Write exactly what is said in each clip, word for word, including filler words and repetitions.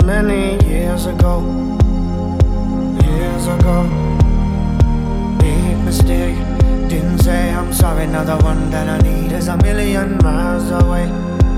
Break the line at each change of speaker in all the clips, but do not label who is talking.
many years ago. Years ago. Big mistake. Didn't say I'm sorry. Now the one that I need is a million miles away.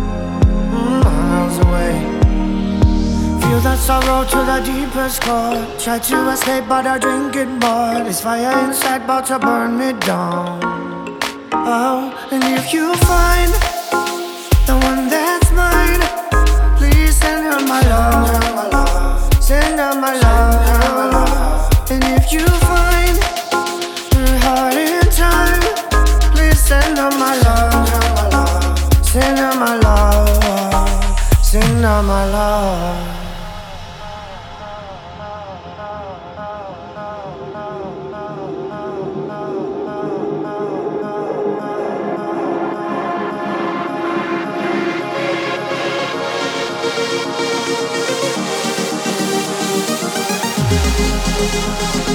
Miles away. Feel that sorrow to the deepest core. Try to escape but I drink it more. This fire inside about to burn me down. Oh, and if you find the one that's mine, please send her my love. Send her my love. And if you find her heart in time, please send her my love. Send her my love. Send her my love. We'll be right back.